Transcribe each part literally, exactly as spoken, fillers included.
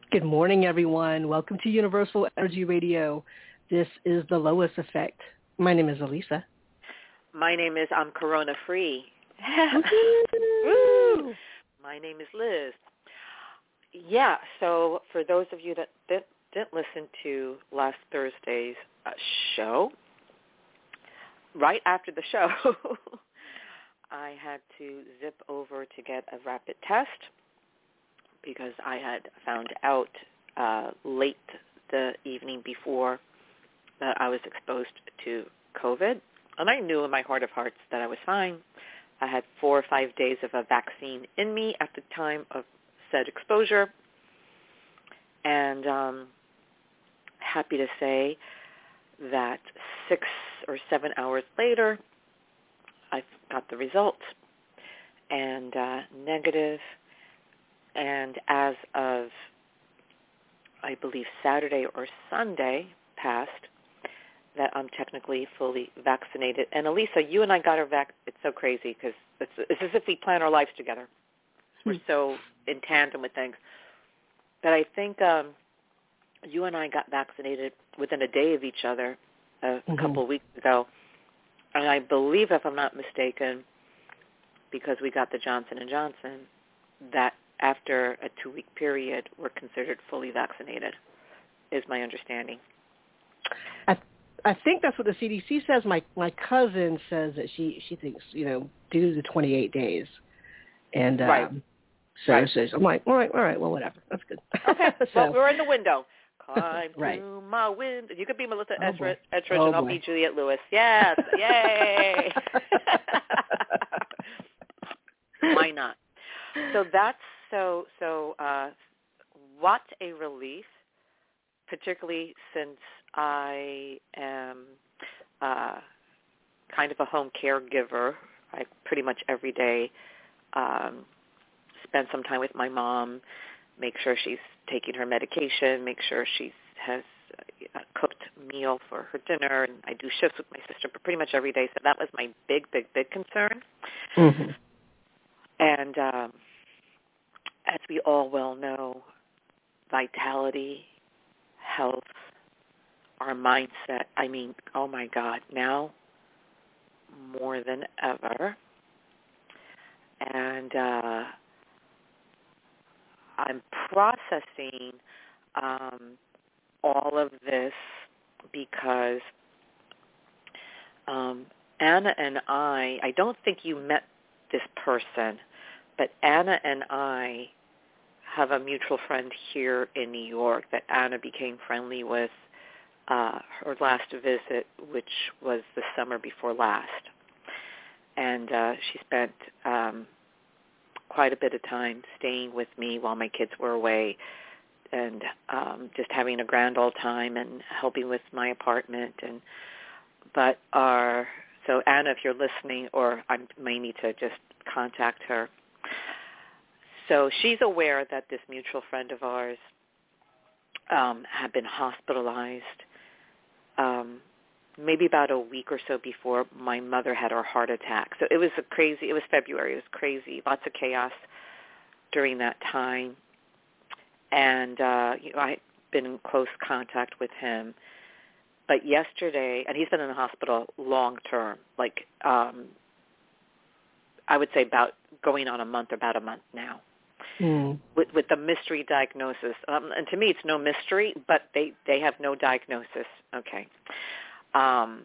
Good morning, everyone. Welcome to Universal Energy Radio. This is the Lois Effect. My name is Elisa. My name is I'm Corona Free. Woo! My name is Liz. Yeah, so for those of you that didn't, didn't listen to last Thursday's uh, show, right after the show, I had to zip over to get a rapid test because I had found out uh, late the evening before that I was exposed to COVID. And I knew in my heart of hearts that I was fine. I had four or five days of a vaccine in me at the time of said exposure. And um, happy to say that six or seven hours later, I got the results and uh, negative. And as of, I believe, Saturday or Sunday past, that I'm technically fully vaccinated. And Elisa, you and I got our vac. It's so crazy because it's, it's as if we plan our lives together. Hmm. We're so in tandem with things. But I think um, you and I got vaccinated within a day of each other a mm-hmm. couple of weeks ago. And I believe, if I'm not mistaken, because we got the Johnson and Johnson, that after a two-week period, we're considered fully vaccinated, is my understanding. I I think that's what the C D C says. My my cousin says that she, she thinks, you know, due to twenty-eight days. And right. um, so, right. so I'm like, all right, all right, well, whatever. That's good. Okay, so, well, we're in the window. Climb right. to my window. You could be Melissa oh, Etheridge, Etheridge oh, and I'll boy. be Juliette Lewis. Yes, yay. Why not? So that's so, so uh, what a relief, particularly since I am uh, kind of a home caregiver. I pretty much every day um, spend some time with my mom, make sure she's taking her medication, make sure she has a cooked meal for her dinner, and I do shifts with my sister pretty much every day. So that was my big, big, big concern. Mm-hmm. And um, as we all well know, vitality, health, our mindset, I mean, oh my God, now more than ever. And uh, I'm processing um, all of this because um, Anna and I, I don't think you met this person, but Anna and I have a mutual friend here in New York that Anna became friendly with uh, her last visit, which was the summer before last. And uh, she spent um, quite a bit of time staying with me while my kids were away and um, just having a grand old time and helping with my apartment. And but our so Anna, if you're listening, or I may need to just contact her. So she's aware that this mutual friend of ours um, had been hospitalized um, maybe about a week or so before my mother had her heart attack. So it was a crazy, it was February, it was crazy, lots of chaos during that time. And, uh, you know, I've been in close contact with him. But yesterday, and he's been in the hospital long term, like um, I would say about going on a month, about a month now, mm. with, with the mystery diagnosis. Um, and to me, it's no mystery, but they, they have no diagnosis. Okay. Um,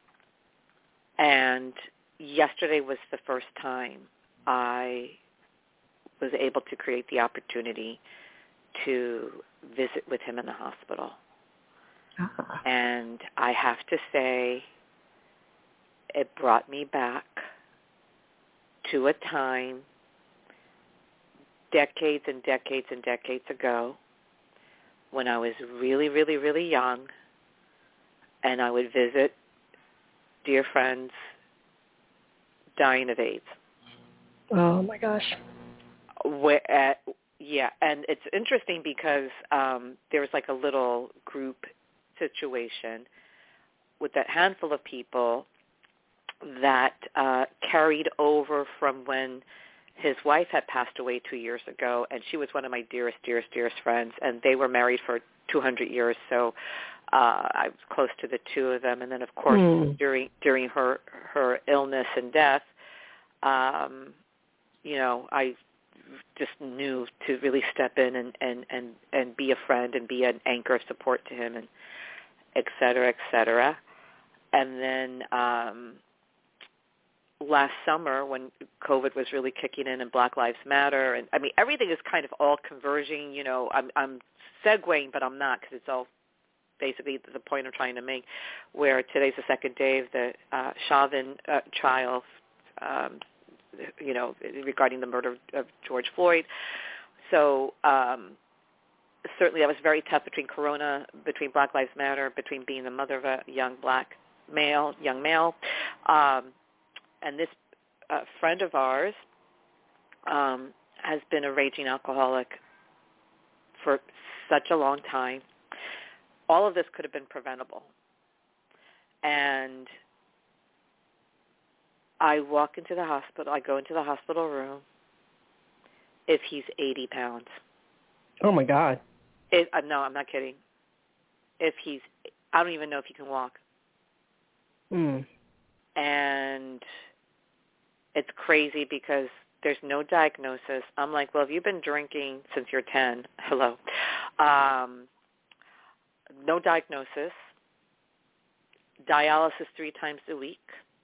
and yesterday was the first time I was able to create the opportunity to visit with him in the hospital. Ah. And I have to say, it brought me back to a time decades and decades and decades ago when I was really, really, really young, and I would visit dear friends dying of AIDS. Oh, my gosh. Where, at, yeah, and it's interesting because um, there was like a little group situation with that handful of people that uh, carried over from when his wife had passed away two years ago, and she was one of my dearest, dearest, dearest friends, and they were married for two hundred years, so uh, I was close to the two of them. And then, of course, mm. during during her her illness and death, um, you know, I just knew to really step in and, and, and, and be a friend and be an anchor of support to him, and et cetera, et cetera. And then um, last summer when COVID was really kicking in and Black Lives Matter, and I mean, everything is kind of all converging, you know, I'm, I'm segueing, but I'm not, because it's all basically the point I'm trying to make, where today's the second day of the uh, Chauvin uh, trial, um, you know, regarding the murder of George Floyd. So um, certainly that was very tough between Corona, between Black Lives Matter, between being the mother of a young black male, young male. Um, and this uh, friend of ours um, has been a raging alcoholic for such a long time. All of this could have been preventable. And I walk into the hospital, I go into the hospital room, if he's eighty pounds. Oh, my God. It, uh, no, I'm not kidding. If he's, I don't even know if he can walk. Mm. And it's crazy because there's no diagnosis. I'm like, well, if you've been drinking since you're ten, hello. Um, no diagnosis. Dialysis three times a week.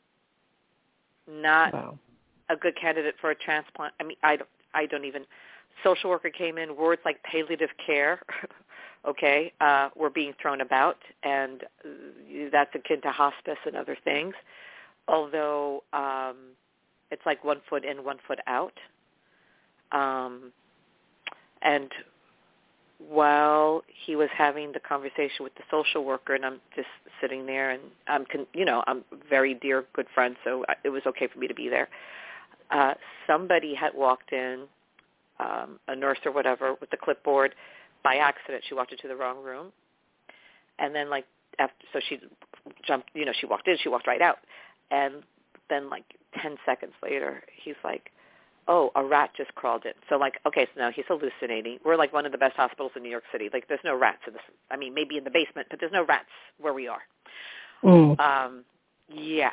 Not wow. a good candidate for a transplant. I mean, I don't, I don't even, social worker came in, words like palliative care, okay, uh, were being thrown about, and that's akin to hospice and other things, although um, it's like one foot in, one foot out. Um, and while he was having the conversation with the social worker, and I'm just sitting there, and I'm, con- you know, I'm a very dear, good friend, so it was okay for me to be there. Uh, somebody had walked in, um, a nurse or whatever, with the clipboard by accident. She walked into the wrong room, and then like after, so she jumped. You know, she walked in, she walked right out, and then like ten seconds later, he's like, oh, a rat just crawled in. So, like, okay, so now he's hallucinating. We're, like, one of the best hospitals in New York City. Like, there's no rats in this. I mean, maybe in the basement, but there's no rats where we are. Mm. Um, yeah.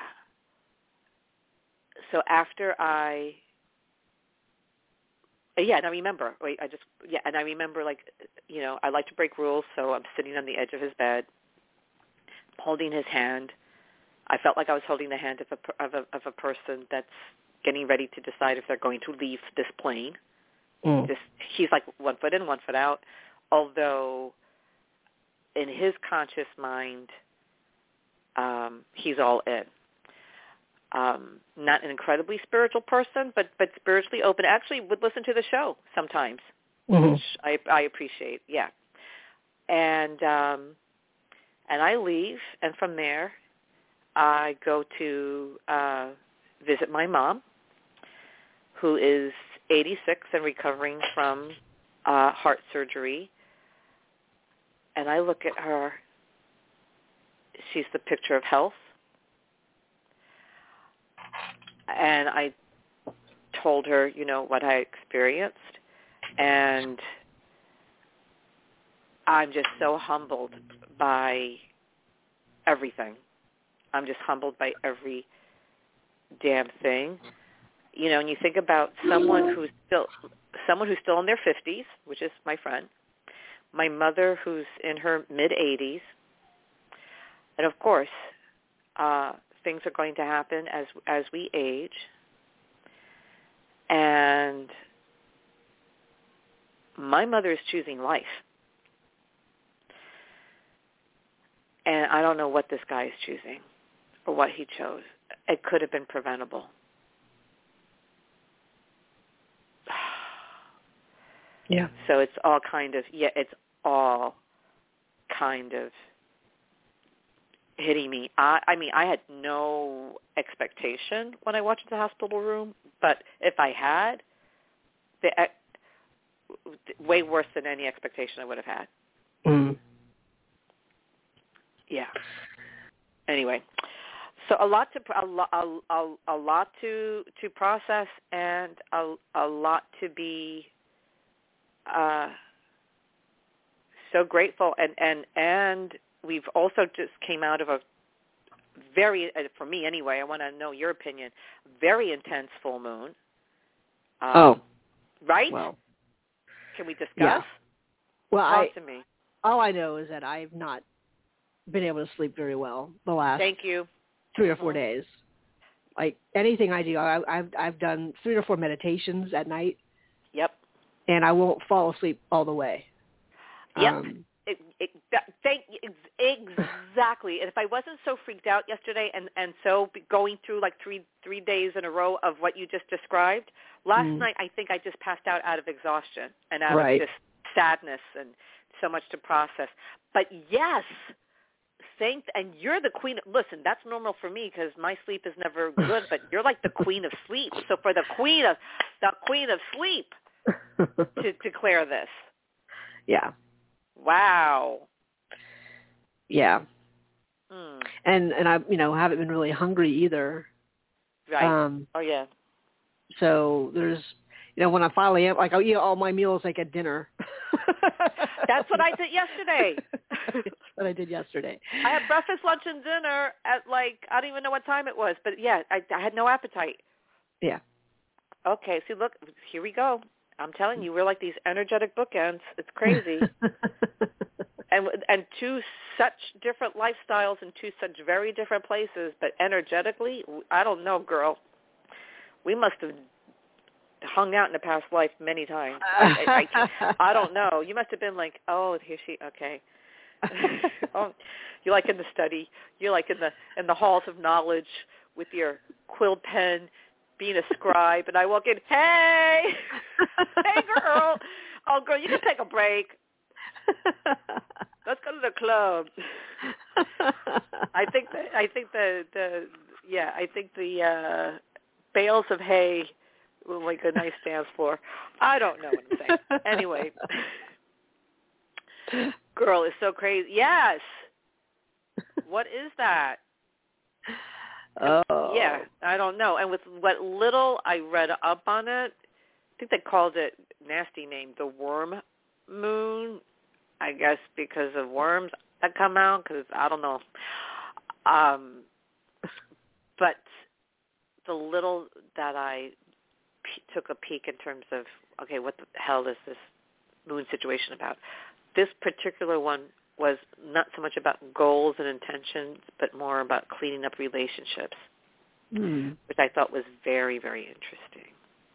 So after I, yeah, and I remember, wait, I just, yeah, and I remember, like, you know, I like to break rules, so I'm sitting on the edge of his bed, holding his hand. I felt like I was holding the hand of a, of a, of a person that's getting ready to decide if they're going to leave this plane. Mm. Just, he's like one foot in, one foot out, although in his conscious mind, um, he's all in. Um, not an incredibly spiritual person, but, but spiritually open. Actually would listen to the show sometimes, mm-hmm. which I, I appreciate, yeah. And um, and I leave, and from there I go to uh, visit my mom, who is eighty-six and recovering from uh, heart surgery. And I look at her. She's the picture of health. And I told her, you know, what I experienced. And I'm just so humbled by everything. I'm just humbled by every damn thing. You know, and you think about someone who's still someone who's still in their fifties, which is my friend, my mother who's in her mid-eighties, and of course, uh, things are going to happen as as we age, and my mother is choosing life, and I don't know what this guy is choosing or what he chose. It could have been preventable. Yeah. So it's all kind of, yeah, it's all kind of hitting me. I, I mean, I had no expectation when I walked into the hospital room, but if I had, the, way worse than any expectation I would have had. Mm. Yeah. Anyway, So a lot to a, lo- a, a, a lot to to process, and a, a lot to be uh, so grateful, and, and and we've also just came out of a very, for me anyway, I want to know your opinion, very intense full moon. Um, oh, right? well, can we discuss? Yeah. Well, Talk I to me. all I know is that I've not been able to sleep very well the last Thank you. three or four Mm-hmm. days. Like anything I do, I, I've I've done three or four meditations at night. Yep. And I won't fall asleep all the way. Yep. Um, it, it, that, thank exactly. And if I wasn't so freaked out yesterday, and and so going through like three three days in a row of what you just described, last mm, night I think I just passed out out of exhaustion and out right. of just sadness and so much to process. But yes. Thank, and you're the queen. Listen, that's normal for me because my sleep is never good. But you're like the queen of sleep. So for the queen of the queen of sleep to declare this, yeah, wow, yeah, mm. and and I you know haven't been really hungry either. Right. Um, oh yeah. So there's you know when I finally am like I'll eat all my meals like at dinner. That's what I did yesterday. That's what I did yesterday. I had breakfast, lunch, and dinner at like, I don't even know what time it was, but yeah, I, I had no appetite. Yeah. Okay, see, look, here we go. I'm telling you, we're like these energetic bookends. It's crazy. and and two such different lifestyles and two such very different places, but energetically, I don't know, girl. We must have hung out in a past life many times. I, I, I, I don't know. You must have been like, oh, here she, okay. oh, you're like in the study. You're like in the in the halls of knowledge with your quill pen, being a scribe, and I walk in, hey, hey, girl. Oh, girl, you can take a break. Let's go to the club. I think that I think the the yeah I think the uh, bales of hay will make a nice dance floor. I don't know what I'm saying. Anyway. Girl is so crazy. Yes. What is that? Oh. Yeah, I don't know. And with what little I read up on it, I think they called it nasty name, the worm moon. I guess because of worms that come out. Because I don't know. Um, but the little that I p- took a peek in terms of okay, what the hell is this moon situation about? This particular one was not so much about goals and intentions, but more about cleaning up relationships, hmm. which I thought was very, very interesting.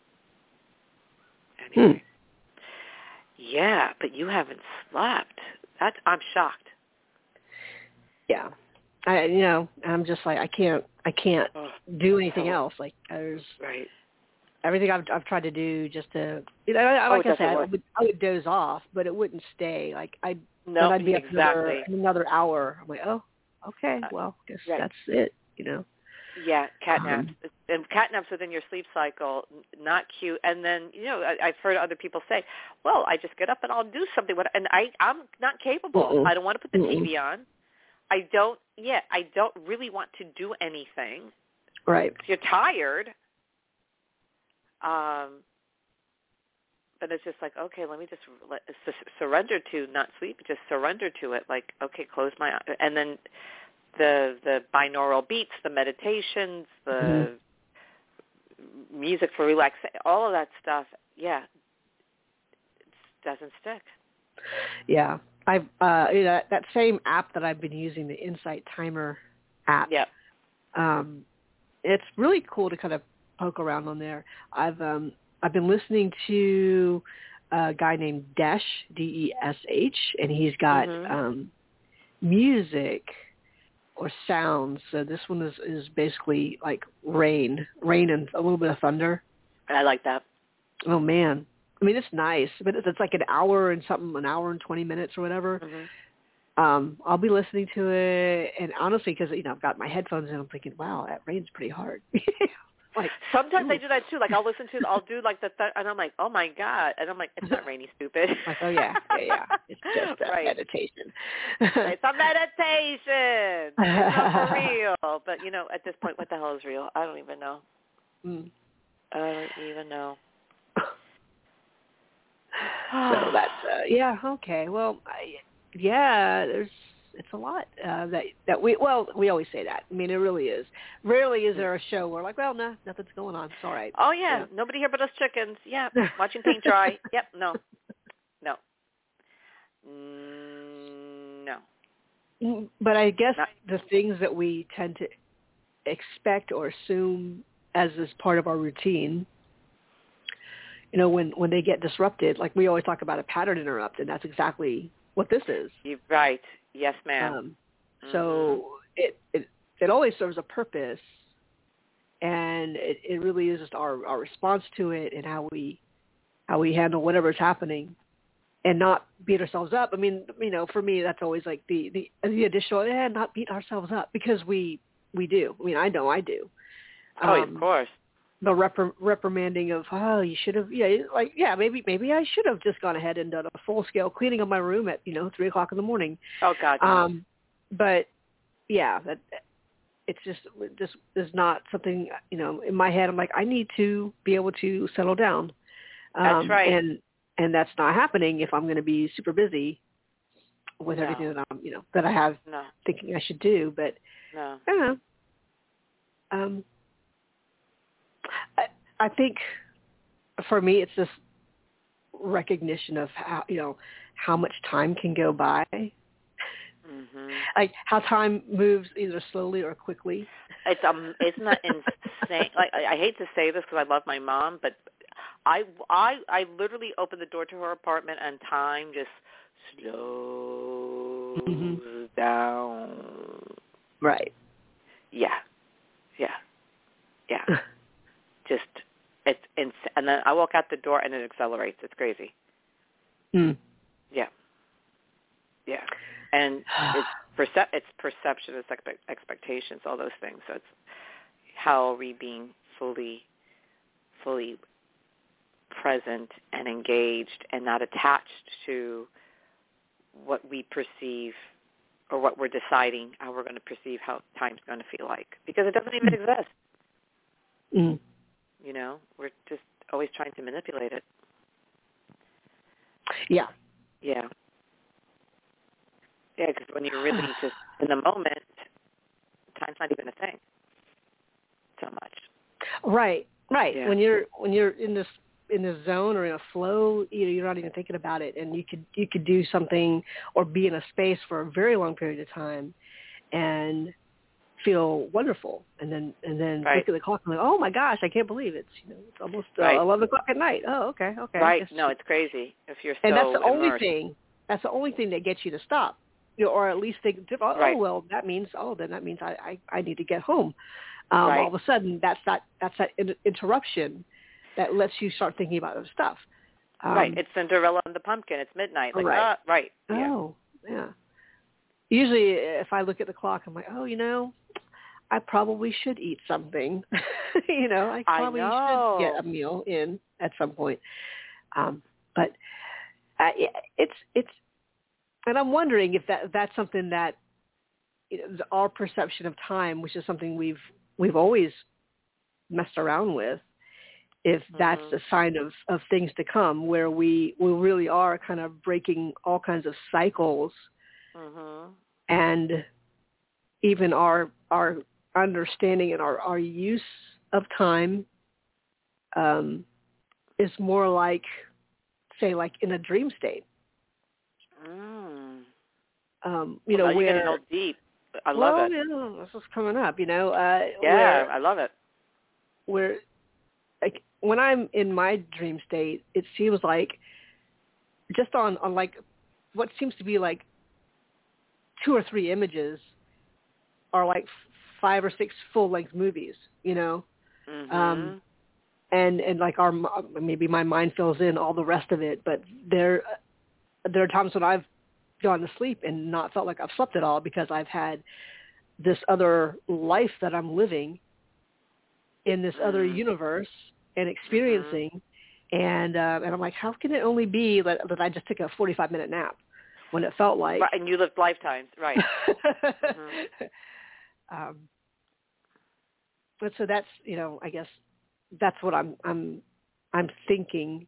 Anyway. Hmm. Yeah, but you haven't slept. That's, I'm shocked. Yeah. I, you know, I'm just like, I can't, I can't oh, do anything oh. else. Like, there's right. everything I've, I've tried to do just to, you know, I, like oh, I said, I work. would, I would doze off, but it wouldn't stay. Like, I, no, I'd be up exactly. another, another hour. I'm like, oh, okay, well, guess right. that's it, you know. Yeah, catnaps. Um, and catnaps within your sleep cycle, not cute. And then, you know, I, I've heard other people say, well, I just get up and I'll do something. And I, I'm not capable. Mm-mm. I don't want to put the Mm-mm. T V on. I don't, yeah, I don't really want to do anything. Right. You're tired. Um, but it's just like, okay, let me just let, surrender to not sleep, just surrender to it. Like, okay, close my eyes. And then the the binaural beats, the meditations, the mm-hmm. music for relaxation, all of that stuff, yeah, it doesn't stick. Yeah. I've uh you know, that same app that I've been using, the Insight Timer app. Yeah. Um it's really cool to kind of poke around on there. I've um I've been listening to a guy named Desh, D E S H, and he's got mm-hmm. um music or sounds. So this one is, is basically like rain, rain and a little bit of thunder. I like that. Oh man. I mean, it's nice, but it's like an hour and something, an hour and twenty minutes or whatever. Mm-hmm. Um, I'll be listening to it, and honestly, because you know I've got my headphones in, I'm thinking, wow, that rain's pretty hard. Like, sometimes ooh. I do that too. Like I'll listen to, I'll do like the, th- and I'm like, oh my God, and I'm like, it's not rainy, stupid. Like, oh yeah, yeah, yeah. It's just a right. meditation. It's a meditation. It's not for real. But you know, at this point, what the hell is real? I don't even know. Mm. I don't even know. So that's uh, yeah, okay. Well, I, yeah, there's it's a lot uh, that that we well we always say that. I mean, it really is. Rarely is there a show where like, well, no, nothing's going on. It's all right. Oh yeah, yeah. nobody here but us chickens. Yeah, watching paint dry. Yep, no, no, mm, no. But I guess Not, the things that we tend to expect or assume as is part of our routine, you know, when when they get disrupted, like we always talk about a pattern interrupt, and that's exactly what this is. You're right. Yes, ma'am. Um, mm-hmm. So it, it it always serves a purpose, and it, it really is just our, our response to it and how we how we handle whatever's happening, and not beat ourselves up. I mean, you know, for me, that's always like the the, the additional, yeah, not beat ourselves up because we we do. I mean, I know I do. Um, oh, of course. The repri- reprimanding of, oh, you should have, yeah, like, yeah, maybe, maybe I should have just gone ahead and done a full scale cleaning of my room at, you know, three o'clock in the morning. Oh God. No. Um, but yeah, that it's just, just is not something, you know, in my head. I'm like, I need to be able to settle down. Um, that's right. And, and that's not happening if I'm going to be super busy with no. everything that I'm, you know, that I have no. thinking I should do. But no. I don't know. Um, I, I think for me, it's this recognition of how, you know, how much time can go by. Mm-hmm. Like how time moves either slowly or quickly. It's um, isn't that insane? Like I, I hate to say this because I love my mom, but I, I, I literally opened the door to her apartment and time just slows mm-hmm. down. Right. Yeah. Yeah. Yeah. Just it's ins- and then I walk out the door and it accelerates. It's crazy. Mm. Yeah. Yeah. And it's percep- it's perception, it's expe- expectations, all those things. So it's how are we being fully, fully present and engaged and not attached to what we perceive or what we're deciding how we're going to perceive how time's going to feel like, because it doesn't even mm. exist. Mm. You know, we're just always trying to manipulate it. Yeah. Yeah. Yeah, because when you're really just in the moment, time's not even a thing so much. Right, right. Yeah. When you're when you're in this in this zone or in a flow, you know, you're not even thinking about it, and you could you could do something or be in a space for a very long period of time, and feel wonderful, and then and then right. look at the clock and like, oh my gosh, I can't believe it's you know it's almost uh, right. eleven o'clock at night. Oh, okay, okay. Right. No, it's crazy if you're so and that's the only immersed. thing. That's the only thing that gets you to stop, you know, or at least think, oh right. well, that means oh then that means I I, I need to get home. Um, right. All of a sudden, that's that that's that in- interruption that lets you start thinking about other stuff. Um, right. It's Cinderella and the Pumpkin. It's midnight. Like, right. Uh, right. Oh, yeah. yeah. Usually, if I look at the clock, I'm like, oh, you know, I probably should eat something. you know, I probably I know. should get a meal in at some point. Um, but uh, it's it's, and I'm wondering if that that's something that you know, our perception of time, which is something we've we've always messed around with, if that's mm-hmm. a sign of, of things to come, where we, we really are kind of breaking all kinds of cycles, mm-hmm. and even our our understanding and our, our use of time um, is more like, say, like in a dream state. Mm. Um, you well, know, now where you're getting all deep. I love well, it. You know, this is coming up. You know, uh, yeah, where, I love it. Where, like, when I'm in my dream state, it seems like just on, on like what seems to be like two or three images are like five or six full-length movies, you know? Mm-hmm. Um, and, and like our, maybe my mind fills in all the rest of it, but there, there are times when I've gone to sleep and not felt like I've slept at all because I've had this other life that I'm living in this mm. other universe and experiencing. Mm-hmm. And uh, and I'm like, how can it only be that, that I just took a forty-five minute nap when it felt like. Right, and you lived lifetimes, right. mm-hmm. um, but so that's, you know, I guess that's what I'm I'm I'm thinking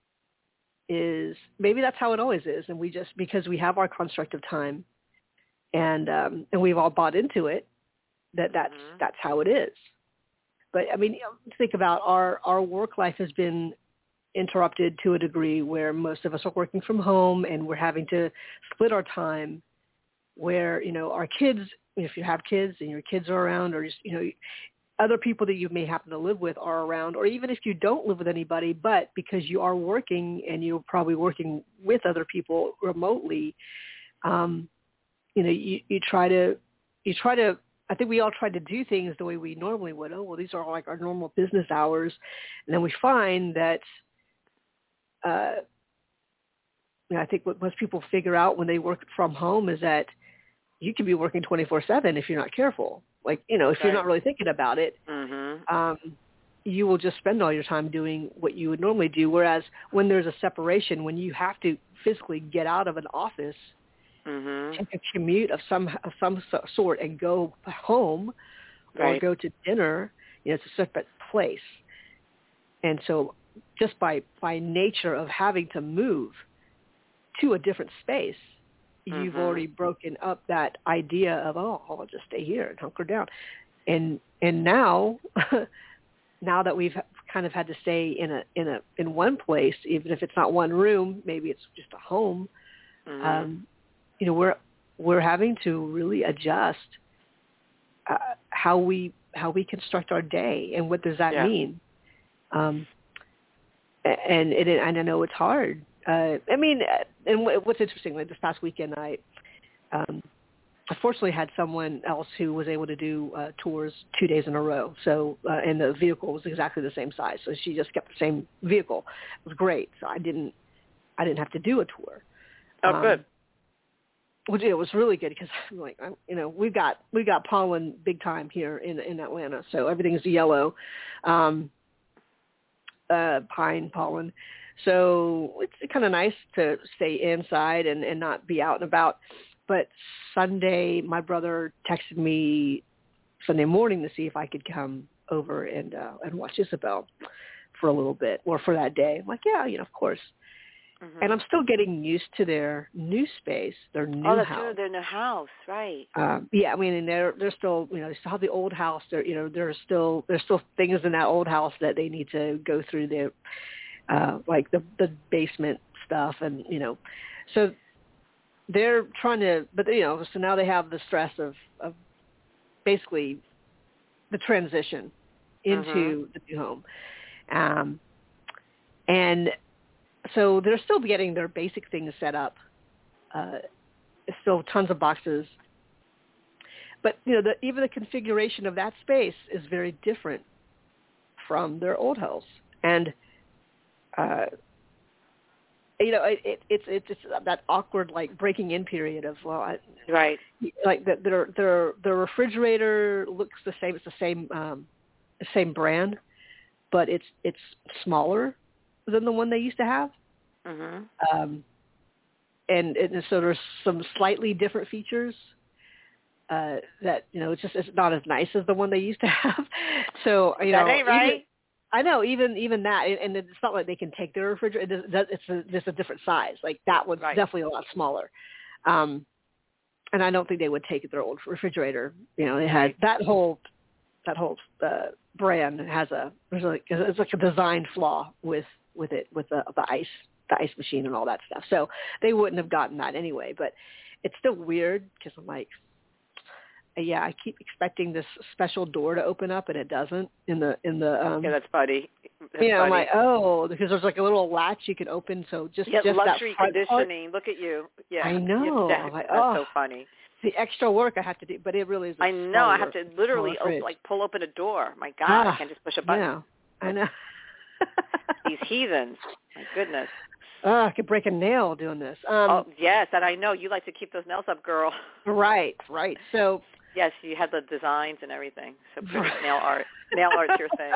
is maybe that's how it always is, and we just, because we have our construct of time, and um, and we've all bought into it, that that's mm-hmm. that's how it is. But I mean, you know, think about our our work life has been interrupted to a degree where most of us are working from home, and we're having to split our time. Where, you know, our kids, if you have kids and your kids are around, or just, you know, other people that you may happen to live with are around, or even if you don't live with anybody, but because you are working and you're probably working with other people remotely, um, you know, you, you try to, you try to, I think we all try to do things the way we normally would. Oh, well, these are like our normal business hours. And then we find that, uh, you know, I think what most people figure out when they work from home is that you can be working twenty-four seven if you're not careful. Like, you know, if right. you're not really thinking about it, mm-hmm. um, you will just spend all your time doing what you would normally do. Whereas when there's a separation, when you have to physically get out of an office, mm-hmm. take a commute of some of some sort and go home right. or go to dinner, you know, it's a separate place. And so just by, by nature of having to move to a different space, you've mm-hmm. already broken up that idea of, oh, I'll just stay here and hunker down. And and now, now that we've kind of had to stay in a in a in one place, even if it's not one room, maybe it's just a home. Mm-hmm. Um, you know, we're we're having to really adjust uh, how we how we construct our day, and what does that yeah. mean? Um, and and, it, and I know it's hard. Uh, I mean, and what's interesting, like this past weekend, I um, unfortunately had someone else who was able to do uh, tours two days in a row. So, uh, and the vehicle was exactly the same size. So she just kept the same vehicle. It was great. So I didn't, I didn't have to do a tour. Oh, um, good. Which it was really good because, like, I'm, you know, we've got we got pollen big time here in in Atlanta. So everything's yellow, um, uh, pine pollen. So it's kind of nice to stay inside and, and not be out and about. But Sunday, my brother texted me Sunday morning to see if I could come over and uh, and watch Isabel for a little bit, or for that day. I'm like, yeah, you know, of course. Mm-hmm. And I'm still getting used to their new space, their new oh, that's house. true. Their new house, right? Um, yeah, I mean, and they're they're still, you know, they still have the old house. There, you know, there's still there's still things in that old house that they need to go through. Their Uh, like the the basement stuff, and you know, so they're trying to, but you know, so now they have the stress of, of basically the transition into mm-hmm. the new home, um, and so they're still getting their basic things set up. Uh, still tons of boxes, but you know, the, even the configuration of that space is very different from their old house, and Uh, you know, it, it, it's it's it's that awkward like breaking in period of well, I, right, like the, their their their refrigerator looks the same. It's the same um, the same brand, but it's it's smaller than the one they used to have. mm-hmm. Um, and, and so there's some slightly different features uh, that you know it's just it's not as nice as the one they used to have. So you that know, ain't right. Even, I know, even even that, and it's not like they can take their refrigerator. It's a, it's a different size. Like that one's right. definitely a lot smaller, um, and I don't think they would take their old refrigerator. You know, it had right. that whole that whole uh, brand has a there's like it's like a design flaw with with it with the the ice the ice machine and all that stuff. So they wouldn't have gotten that anyway. But it's still weird because I'm like. Yeah, I keep expecting this special door to open up, and it doesn't. In the in the um, yeah, that's funny. That's you know, funny. I'm like, oh, because there's like a little latch you can open, so just yeah, just luxury that conditioning. Look at you. Yeah, I know. That, like, that's oh, so funny. The extra work I have to do, but it really is. A I know. I have to smaller, literally smaller op- like pull open a door. My God, ah, I can't just push a button. Yeah, I know. These heathens. My goodness. Oh, I could break a nail doing this. Um, oh yes, and I know you like to keep those nails up, girl. Right, right. So. Yes, you had the designs and everything. So pretty nail art. Nail art's your thing.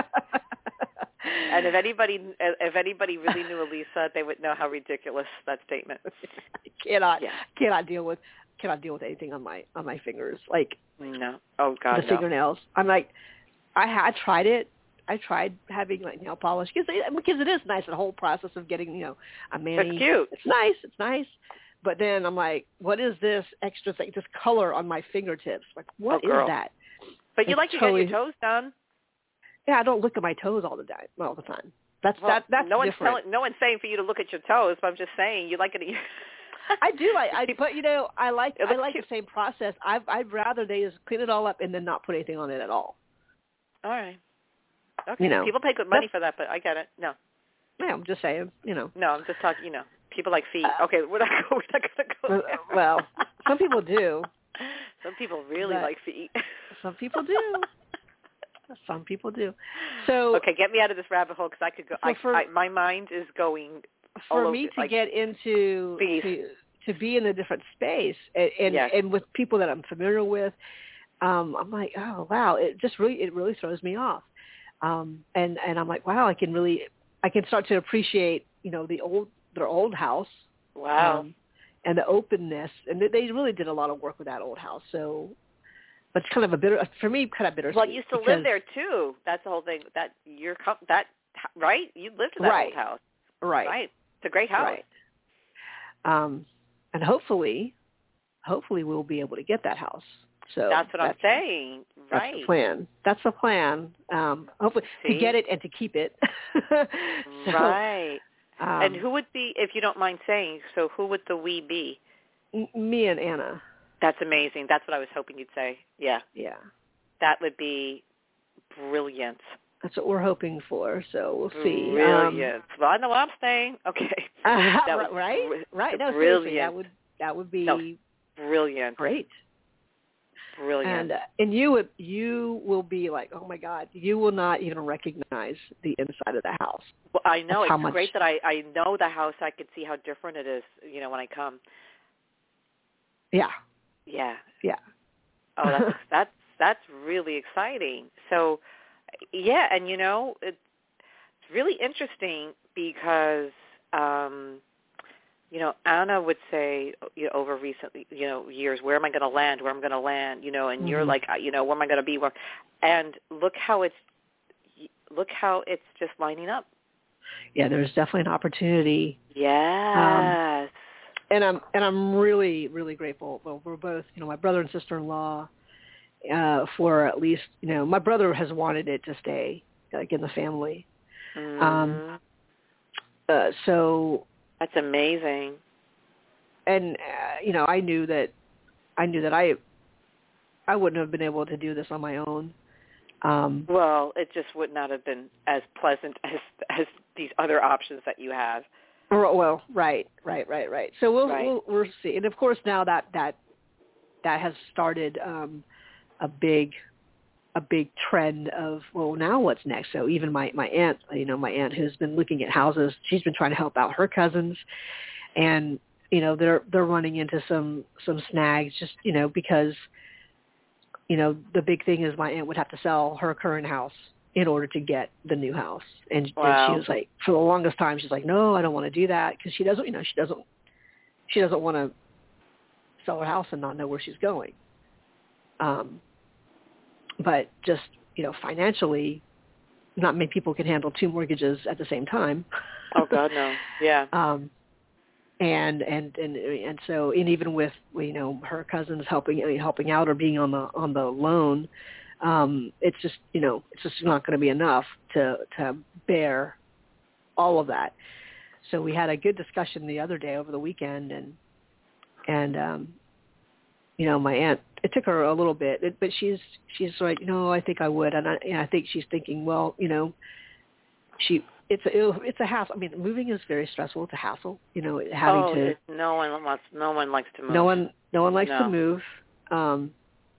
And if anybody, if anybody really knew Elisa, they would know how ridiculous that statement. cannot, yeah. cannot deal with, cannot deal with anything on my on my fingers, like no. Oh God, the no. fingernails. I'm like, I had tried it. I tried having like nail polish because because it is nice. The whole process of getting you know a mani. It's cute. It's nice. It's nice. But then I'm like, what is this extra thing? This color on my fingertips. Like, what oh, is that? But you it's like to totally, get your toes done. Yeah, I don't look at my toes all the time. All the time. That's well, that. That's no one's different. telling, no one's saying for you to look at your toes. But I'm just saying you like it. I do like. I but you know I like I like cute. the same process. I I'd rather they just clean it all up and then not put anything on it at all. All right. Okay. You know, people pay good money for that, but I get it. No. Yeah, I'm just saying. You know. No, I'm just talking. You know, people like feet. Okay, we're not. We're not going to go there. Well, some people do. Some people really but like feet. Some people do. Some people do. So okay, get me out of this rabbit hole because I could go. So I, for, I, my mind is going. For all me over, to like, get into to, to be in a different space and and, yes. and with people that I'm familiar with, um, I'm like, oh wow, it just really it really throws me off. Um, and and I'm like, wow, I can really I can start to appreciate you know the old their old house. Wow. Um, and the openness, and they really did a lot of work with that old house. So, but it's kind of a bitter for me, kind of bittersweet. Well, you used to live there too. That's the whole thing. That you're that right. You lived in that right. old house. Right. Right. It's a great house. Right. Um, and hopefully, hopefully we'll be able to get that house. So that's what that's, I'm saying. Right. That's the plan. That's the plan. Um, hopefully See? to get it and to keep it. so, right. Um, and who would be, if you don't mind saying, so who would the we be? M- me and Anna. That's amazing. That's what I was hoping you'd say. Yeah. Yeah. That would be brilliant. That's what we're hoping for. So we'll see. Brilliant. Um, well, I know I'm staying. Okay. Uh, that was right. Br- right. No, brilliant. seriously, that would that would be no, brilliant. Great. Brilliant. And uh, and you would you will be like, oh my God, you will not even recognize the inside of the house. Well, I know. That's it's great that I, I know the house. I could see how different it is, you know, when I come. Yeah. Yeah. Yeah. Oh, that's that's that's really exciting. So, yeah, and you know, it's really interesting because, um, you know, Anna would say, you know, over recently, you know, years, where am I going to land? Where am I going to land? You know, and mm-hmm. you're like, you know, where am I going to be? Where? And look how it's look how it's just lining up. Yeah, there's definitely an opportunity. Yes. Um, and I'm and I'm really really grateful. Well, we're both, you know, my brother and sister-in-law, uh, for at least, you know, my brother has wanted it to stay like in the family. Mm-hmm. Um, uh, so that's amazing. And uh, you know, I knew that I knew that I I wouldn't have been able to do this on my own. Um, well, it just would not have been as pleasant as as these other options that you have. Well, right, right, right, right. So we'll right. we'll, we'll see. And of course, now that that that has started um, a big a big trend of, well, now what's next? So even my my aunt, you know, my aunt who's been looking at houses, she's been trying to help out her cousins, and you know, they're they're running into some some snags, just you know, because you know, the big thing is my aunt would have to sell her current house in order to get the new house. And, wow. and she was like, for the longest time, she's like, no, I don't want to do that, because she doesn't, you know, she doesn't, she doesn't want to sell her house and not know where she's going. Um, but just, you know, financially, not many people can handle two mortgages at the same time. Oh God, no. Yeah. um, and and and and so, and even with, you know, her cousins helping helping out or being on the on the loan, um, it's just, you know, it's just not going to be enough to to bear all of that. So we had a good discussion the other day over the weekend, and and um, you know, my aunt, it took her a little bit, but she's she's like, no, I think I would, and I, and I think she's thinking, well, you know, she. It's a it's a hassle. I mean, moving is very stressful. It's a hassle, you know, having oh, to. No one wants. No one likes to move. No one. No one likes no. to move. Um,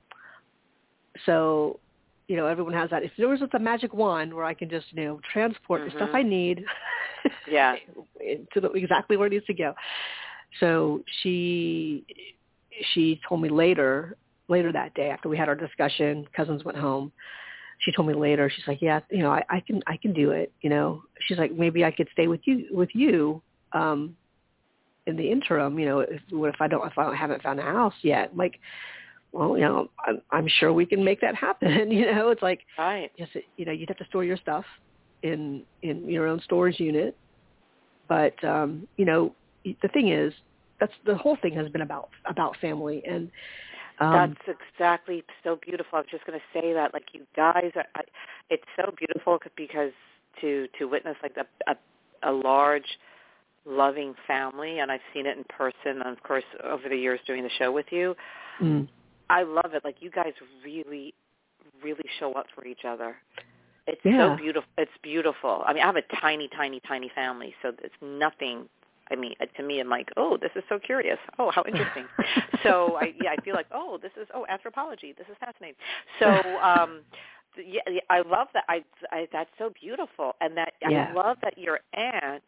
so, you know, everyone has that. If there was a magic wand where I can just, you know, transport mm-hmm. the stuff I need, yeah, to the, exactly where it needs to go. So she she told me later later that day, after we had our discussion, cousins went home. she told me later, she's like, yeah, you know, I, I can, I can do it. You know, she's like, maybe I could stay with you, with you, um, in the interim, you know, if, what if I don't, if I haven't found a house yet? I'm like, well, you know, I'm, I'm sure we can make that happen. You know, it's like, right. yes, it, you know, you'd have to store your stuff in, in your own storage unit. But, um, you know, the thing is, that's the whole thing has been about, about family. And, um, that's exactly so beautiful. I was just going to say that, like, you guys are, I, it's so beautiful because to, to witness like a, a, a large, loving family, and I've seen it in person, and of course, over the years doing the show with you. Mm. I love it. Like, you guys really, really show up for each other. It's yeah. so beautiful. It's beautiful. I mean, I have a tiny, tiny, tiny family, so it's nothing. I mean, to me, I'm like, oh, this is so curious. Oh, how interesting. so, I, yeah, I feel like, oh, this is, oh, anthropology. This is fascinating. So, um, yeah, I love that. I, I that's so beautiful, and that yeah. I love that your aunt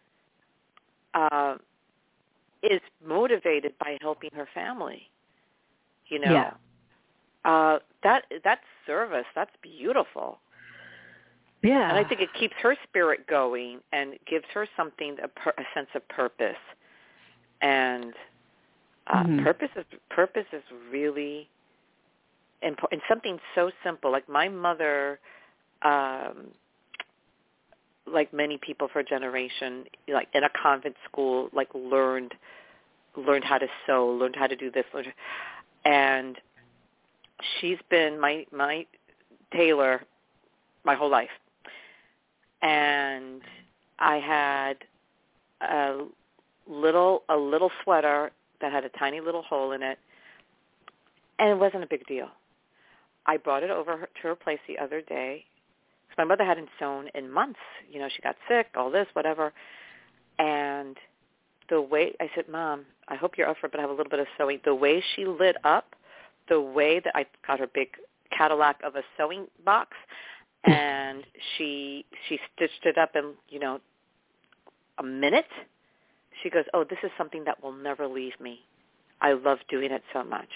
uh, is motivated by helping her family. You know, yeah. uh, that that's service. That's beautiful. Yeah. And I think it keeps her spirit going and gives her something, a, per, a sense of purpose. And uh, mm-hmm. purpose is purpose is really important. And something so simple, like my mother, um, like many people for a generation, like in a convent school, like learned learned how to sew, learned how to do this, learned, and she's been my my tailor my whole life. And I had a little a little sweater that had a tiny little hole in it, and it wasn't a big deal. I brought it over her, to her place the other day. My mother hadn't sewn in months. You know, she got sick, all this, whatever. And the way, I said, Mom, I hope you're up for it, but I have a little bit of sewing. The way she lit up, the way that I got her big Cadillac of a sewing box, and she she stitched it up in, you know, a minute. She goes, oh, this is something that will never leave me. I love doing it so much.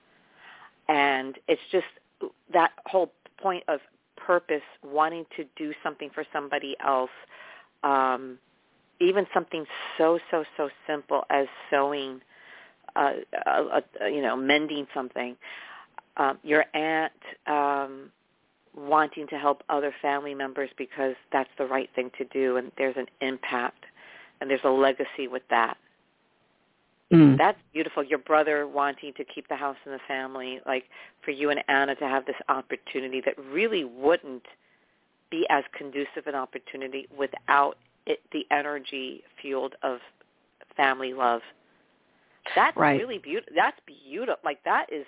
And it's just that whole point of purpose, wanting to do something for somebody else, um, even something so, so, so simple as sewing, uh, uh, uh, you know, mending something. Um, your aunt um, wanting to help other family members because that's the right thing to do, and there's an impact, and there's a legacy with that. Mm. That's beautiful. Your brother wanting to keep the house in the family, like for you and Anna to have this opportunity that really wouldn't be as conducive an opportunity without it, the energy fueled of family love. That's right. really beautiful. That's beautiful. Like that is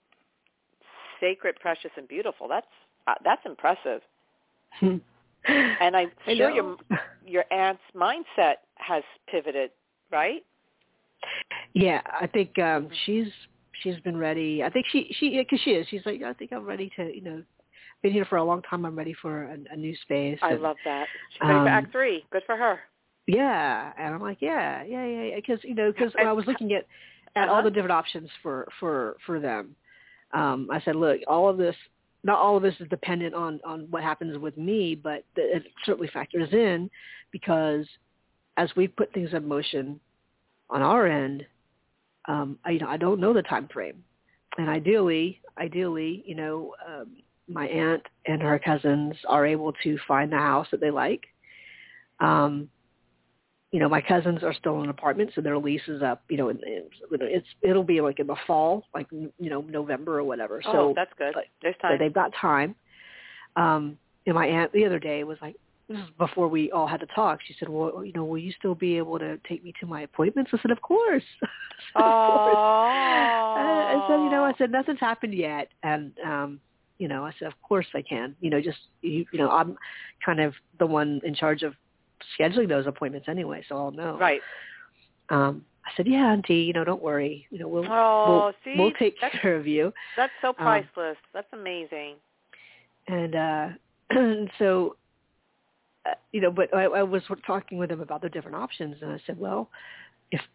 sacred, precious, and beautiful. That's uh, that's impressive. And I'm I sure know. your your aunt's mindset has pivoted, right? Yeah, I think um, she's she's been ready. I think she she because she is. She's like, I think I'm ready to, you know, been here for a long time. I'm ready for a, a new space. I and, love that. She's ready um, for Act Three. Good for her. Yeah, and I'm like, yeah, yeah, yeah, because you know, because I was looking at at uh-huh. all the different options for for for them. Um, I said, look, all of this, not all of this is dependent on on what happens with me, but it certainly factors in because as we put things in motion on our end, um, I, you know, I don't know the time frame, and ideally, ideally, you know, um, my aunt and her cousins are able to find the house that they like. Um, you know, my cousins are still in an apartment, so their lease is up. You know, in, in, it's it'll be like in the fall, like you know, November or whatever. Oh, so that's good. But, There's time. So they've got time. Um, and my aunt the other day was like, this is before we all had to talk. She said, well, you know, will you still be able to take me to my appointments? I said, of course. I said, of course. I, I said, you know, I said, nothing's happened yet. And, um, you know, I said, of course I can. You know, just, you, you know, I'm kind of the one in charge of scheduling those appointments anyway, so I'll know. Right. Um, I said, yeah, Auntie, you know, don't worry. You know, we'll, oh, we'll, see, we'll take care of you. That's so priceless. Um, that's amazing. And, uh, so, Uh, you know, but I, I was talking with him about the different options, and I said, well, if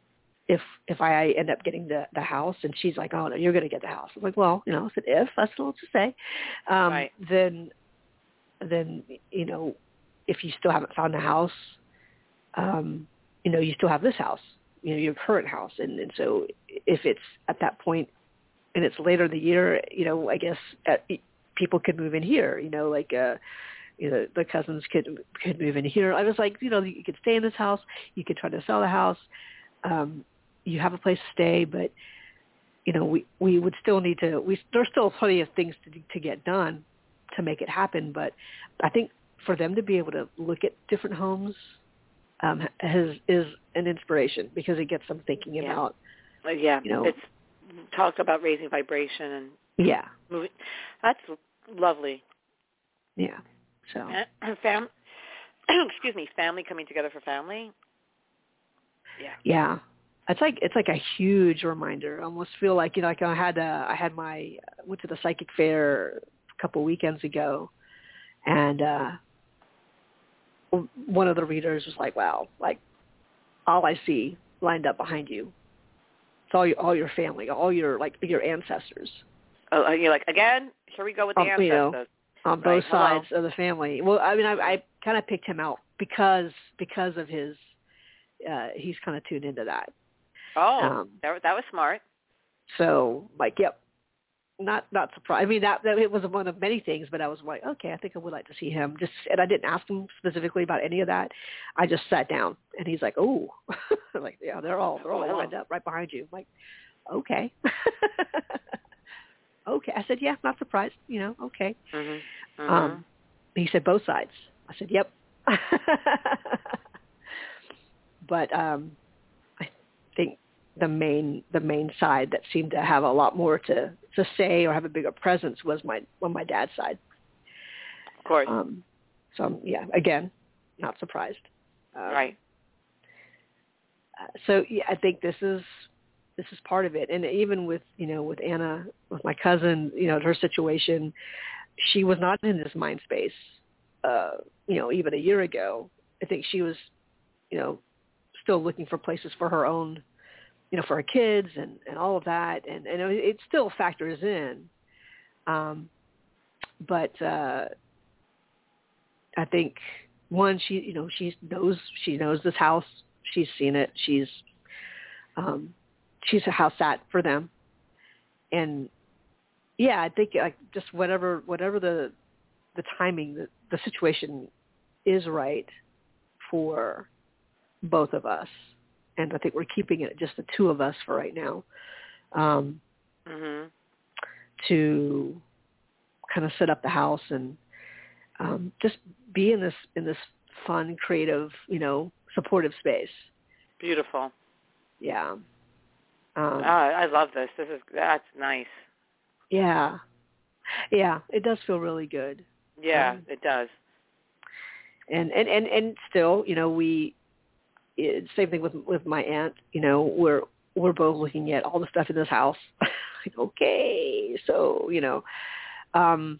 if if I end up getting the, the house, and she's like, oh, no, you're going to get the house. I'm like, well, you know, I said, if, that's what to say, um, right. then, then, you know, if you still haven't found a house, um, you know, you still have this house, you know, your current house. And, and so if it's at that point and it's later in the year, you know, I guess at, people could move in here, you know, like, uh, you know, the cousins could, could move in here. I was like, you know, you could stay in this house. You could try to sell the house. Um, you have a place to stay, but, you know, we, we would still need to, we, there's still plenty of things to, to get done to make it happen. But I think for them to be able to look at different homes um, has, is an inspiration, because it gets them thinking yeah. about, uh, yeah, you know, it's talk about raising vibration and yeah, moving. That's lovely. yeah. So, Fam, excuse me, family coming together for family. Yeah. Yeah. It's like it's like a huge reminder. I almost feel like, you know, like I had uh, I had my went to the psychic fair a couple weekends ago, and uh, one of the readers was like, "Wow, like all I see lined up behind you, it's all your all your family, all your like your ancestors." Oh, you're like, again? Here we go with the um, ancestors. You know, on both right. sides Hello. of the family. Well, I mean, I, I kind of picked him out because because of his. Uh, he's kind of tuned into that. Oh, Um, that, that was smart. So, like, yep, not not surprised. I mean, that, that it was one of many things, but I was like, okay, I think I would like to see him. Just, and I didn't ask him specifically about any of that. I just sat down, and he's like, oh, I'm like, yeah, they're all they're all Oh, lined up right behind you. I'm like, okay, okay. I said, yeah, not surprised. You know, okay. Mm-hmm. Mm-hmm. Um, he said both sides. I said, yep. But um, I think the main the main side that seemed to have a lot more to, to say or have a bigger presence was my on my dad's side. Of course. Um, so um, yeah, again, not surprised. Um, right. Uh, so yeah, I think this is this is part of it. And even with you know with Anna, with my cousin, you know her situation, she was not in this mind space. Uh, you know, even a year ago, I think she was, you know, still looking for places for her own, you know, for her kids and, and all of that. And, and it still factors in. Um, but uh, I think, one, she, you know, she knows, she knows this house. She's seen it. She's, um, she's a house sat for them. And yeah, I think like just whatever, whatever the, the timing, the, the situation is right for both of us. And I think we're keeping it just the two of us for right now, um, mm-hmm. to kind of set up the house and um, just be in this in this fun, creative, you know, supportive space. Beautiful. Yeah. Um, oh, I love this. This is that's nice. Yeah. Yeah, it does feel really good. Yeah, um, it does. And, and, and, and still, you know, we, it, same thing with with my aunt, you know, we're, we're both looking at all the stuff in this house. Like, okay, so, you know, um,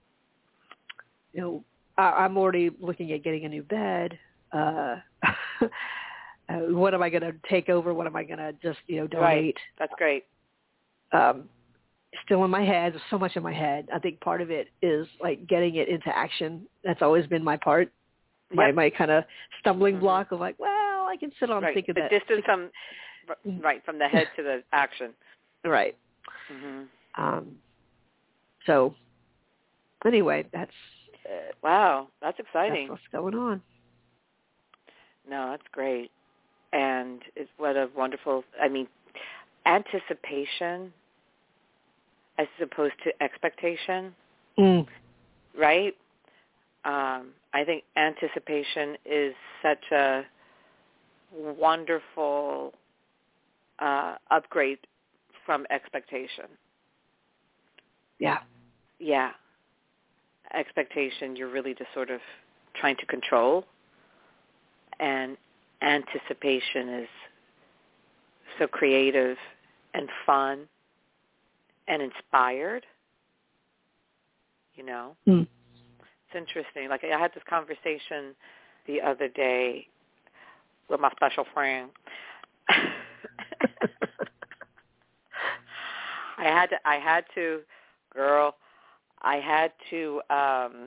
you know, I, I'm already looking at getting a new bed. Uh, uh, what am I going to take over? What am I going to just, you know, donate? Right. That's great. Um, still in my head. There's so much in my head. I think part of it is like getting it into action. That's always been my part. My Yep. my kind of stumbling mm-hmm. block of like, well, I can sit on right. thinking the that. distance from right from the head to the action. Right. Mm-hmm. Um. So anyway, that's uh, wow. That's exciting. That's what's going on. No, that's great. And it's what a wonderful. I mean, anticipation as opposed to expectation, Mm. right? Um, I think anticipation is such a wonderful uh, upgrade from expectation. Yeah. Yeah. Expectation, you're really just sort of trying to control, and anticipation is so creative and fun and inspired, you know. Mm. It's interesting. Like I had this conversation the other day with my special friend. I had to, I had to, girl, I had to, um,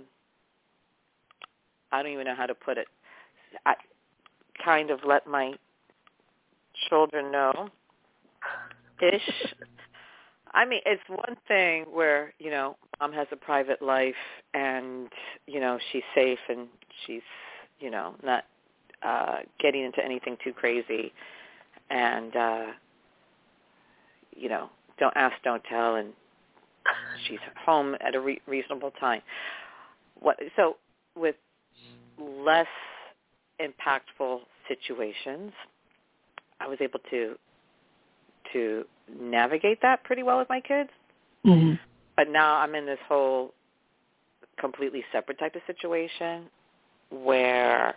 I don't even know how to put it. I kind of let my children know, ish. I mean, it's one thing where, you know, mom has a private life and, you know, she's safe and she's, you know, not uh, getting into anything too crazy. And, uh, you know, don't ask, don't tell, and she's home at a re- reasonable time. What? So with less impactful situations, I was able to to navigate that pretty well with my kids. Mm-hmm. But now I'm in this whole completely separate type of situation where,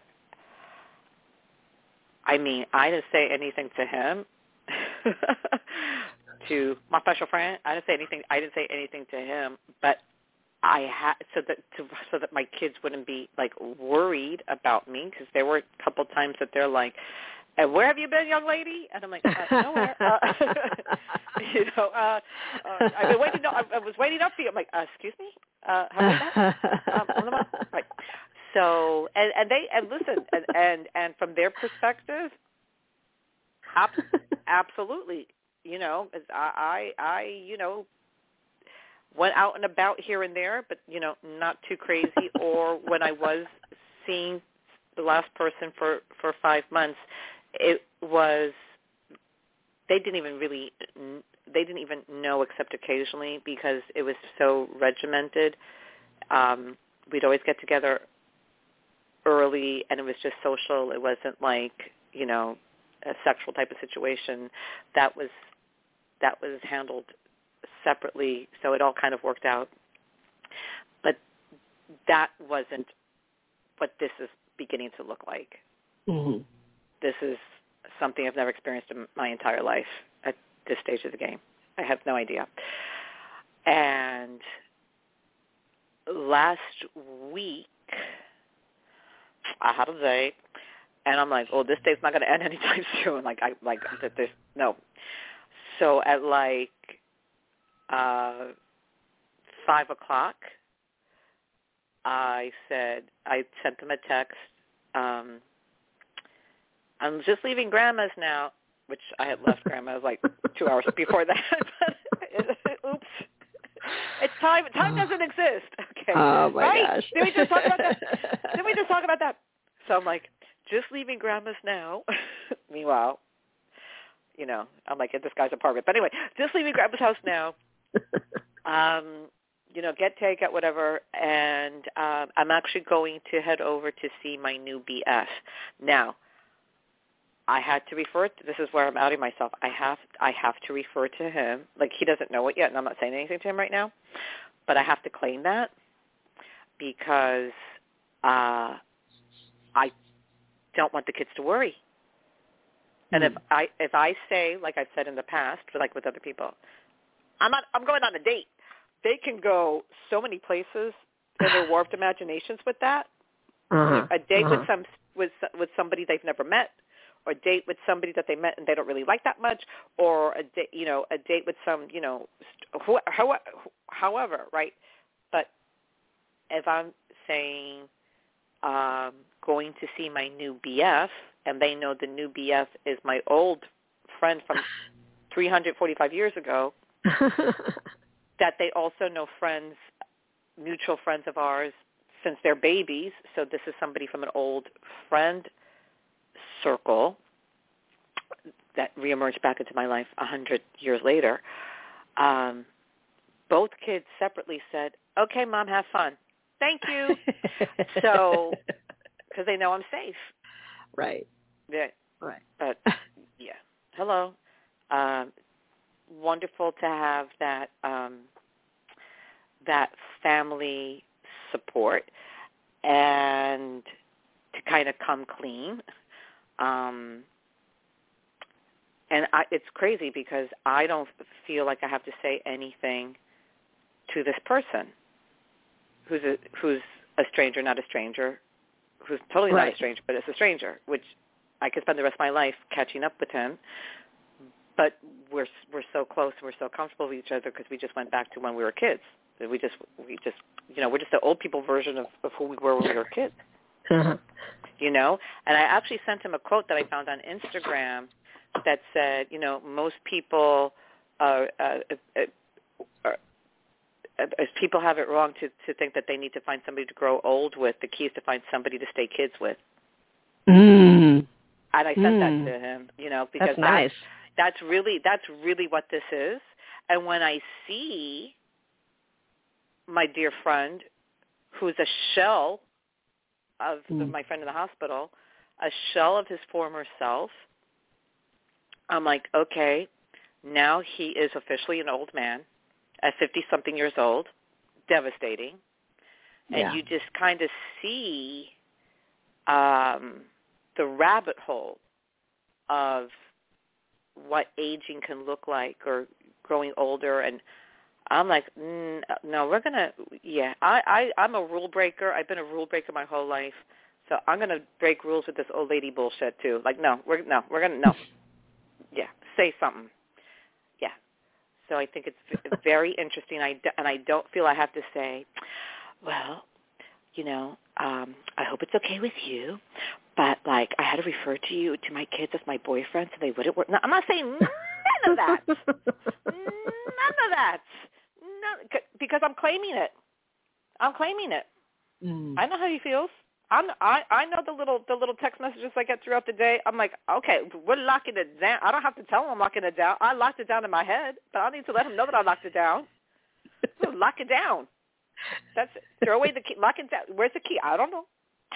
I mean, I didn't say anything to him, to my special friend. I didn't say anything. I didn't say anything to him, but I had so that to, so that my kids wouldn't be like worried about me, because there were a couple times that they're like, "And where have you been, young lady?" And I'm like, uh, "Nowhere." Uh, you know, uh, uh, I've been waiting. No, I, I was waiting up for you. I'm like, uh, "Excuse me, uh, how was that?" Um, on the phone? Right. So, and, and they and listen, and, and and from their perspective, ab- absolutely, you know, as I, I, I, you know, went out and about here and there, but you know, not too crazy. Or when I was seeing the last person for for five months. It was, they didn't even really, they didn't even know except occasionally, because it was so regimented. Um, we'd always get together early, and it was just social. It wasn't like, you know, a sexual type of situation. That was, that was handled separately, so it all kind of worked out. But that wasn't what this is beginning to look like. Mm-hmm. This is something I've never experienced in my entire life at this stage of the game. I have no idea. And last week, I had a date, and I'm like, "Oh, this date's not going to end anytime soon." Like, I like there's no. So at like uh, five o'clock, I said I sent them a text. Um, I'm just leaving Grandma's now, which I had left Grandma's like two hours before that. But oops, it's time. Time doesn't exist. Okay, oh my right? gosh. Did we just talk about that? Did we just talk about that? So I'm like, just leaving Grandma's now. Meanwhile, you know, I'm like at this guy's apartment. But anyway, just leaving Grandma's house now. Um, you know, get takeout, whatever, and um, I'm actually going to head over to see my new B F. Now, I had to refer to, this is where I'm outing myself. I have I have to refer to him. Like, he doesn't know it yet, and I'm not saying anything to him right now. But I have to claim that, because uh, I don't want the kids to worry. And mm. if I if I say, like I've said in the past, or like with other people, I'm not, I'm going on a date, they can go so many places in their warped imaginations with that. Uh-huh. A date uh-huh. with some with with somebody they've never met, or a date with somebody that they met and they don't really like that much, or a date, you know, a date with some, you know, wh- how, however, right? But if I'm saying um, going to see my new B F, and they know the new B F is my old friend from three hundred forty-five years ago, that they also know friends, mutual friends of ours since they're babies, so this is somebody from an old friend circle that reemerged back into my life a hundred years later. Um, both kids separately said, "Okay, Mom, have fun." Thank you. So, because they know I'm safe. Right. Yeah. Right. But yeah. Hello. Um, wonderful to have that um, that family support and to kind of come clean. Um, and I, it's crazy because I don't feel like I have to say anything to this person who's a, who's a stranger, not a stranger, who's totally right. not a stranger, but it's a stranger, which I could spend the rest of my life catching up with him. but we're we're so close, we're so comfortable with each other because we just went back to when we were kids. We just we just you know we're just the old people version of, of who we were when we were kids. Uh-huh. You know, and I actually sent him a quote that I found on Instagram that said, you know, most people are, uh, are, as people have it wrong to, to think that they need to find somebody to grow old with. The key is to find somebody to stay kids with. Mm. And I sent mm. that to him, you know, because that's nice. That's, that's really that's really what this is. And when I see my dear friend, who's a shell of mm. my friend in the hospital, a shell of his former self, I'm like, okay, now he is officially an old man at fifty-something years old, devastating. And yeah. you just kind of see um, the rabbit hole of what aging can look like or growing older. And I'm like, mm, no, we're going to, yeah, I, I, I'm a rule breaker. I've been a rule breaker my whole life. So I'm going to break rules with this old lady bullshit too. Like, no, we're, no, we're going to, no. Yeah, say something. Yeah. So I think it's very interesting. I, and I don't feel I have to say, well, you know, um, I hope it's okay with you, but, like, I had to refer to you to my kids as my boyfriend so they wouldn't work. No, I'm not saying none of that. None of that. No, because I'm claiming it. I'm claiming it. Mm. I know how he feels. I'm, I I know the little the little text messages I get throughout the day. I'm like, okay, we're locking it down. I don't have to tell him I'm locking it down. I locked it down in my head, but I need to let him know that I locked it down. So lock it down. That's it. Throw away the key. Lock it down. Where's the key? I don't know.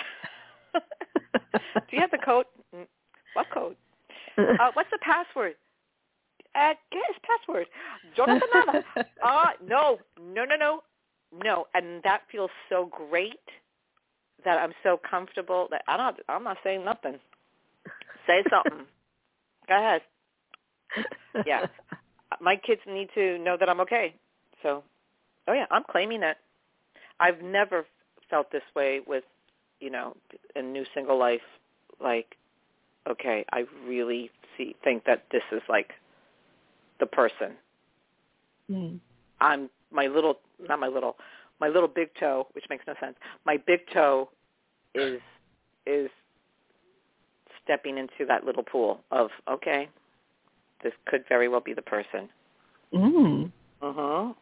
Do you have the code? What code? Uh, what's the password? Uh, get his password. Yo no sé nada. Uh, no, no, no, no, no. And that feels so great that I'm so comfortable that I don't. I'm not saying nothing. Say something. Go ahead. Yeah, my kids need to know that I'm okay. So, oh yeah, I'm claiming it. I've never felt this way with, you know, a new single life. Like, okay, I really see think that this is like the person. Mm. I'm my little, not my little, my little big toe, which makes no sense. My big toe is is stepping into that little pool of, okay, this could very well be the person. Mm. Uh-huh.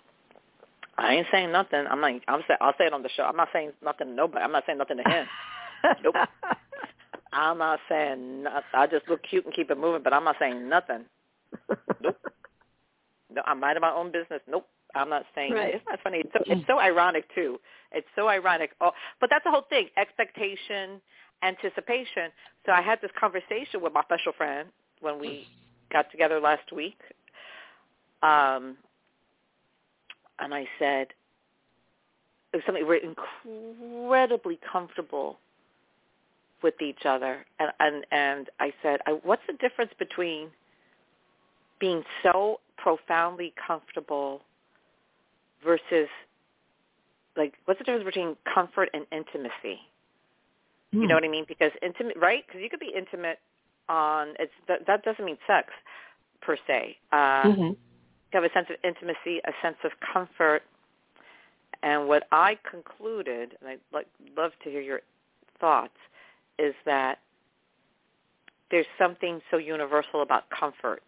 I ain't saying nothing. I'm not. I'm say. I'll say it on the show. I'm not saying nothing to nobody. I'm not saying nothing to him. Nope. I'm not saying nothing. I just look cute and keep it moving, but I'm not saying nothing. Nope. No, I'm minding my own business. Nope. I'm not saying. Right. It's not funny. It's so, it's so ironic too. It's so ironic. Oh, but that's the whole thing: expectation, anticipation. So I had this conversation with my special friend when we got together last week. Um. And I said, it was something we're incredibly comfortable with each other. And and, and I said, I, what's the difference between being so profoundly comfortable versus, like, what's the difference between comfort and intimacy? Mm. You know what I mean? Because intimate, right? Because you could be intimate on, it's that, that doesn't mean sex per se. Uh, mm-hmm. You have a sense of intimacy, a sense of comfort. And what I concluded, and I'd like, love to hear your thoughts, is that there's something so universal about comfort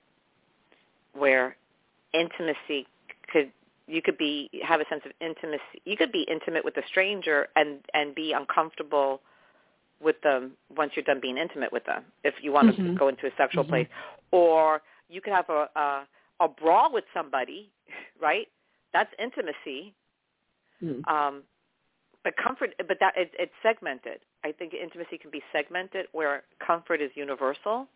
where intimacy could, you could be, have a sense of intimacy. You could be intimate with a stranger and, and be uncomfortable with them once you're done being intimate with them, if you want mm-hmm. to go into a sexual mm-hmm. place. Or you could have a, a a brawl with somebody, right? That's intimacy. Mm. Um, but comfort, but that it, it's segmented. I think intimacy can be segmented, where comfort is universal.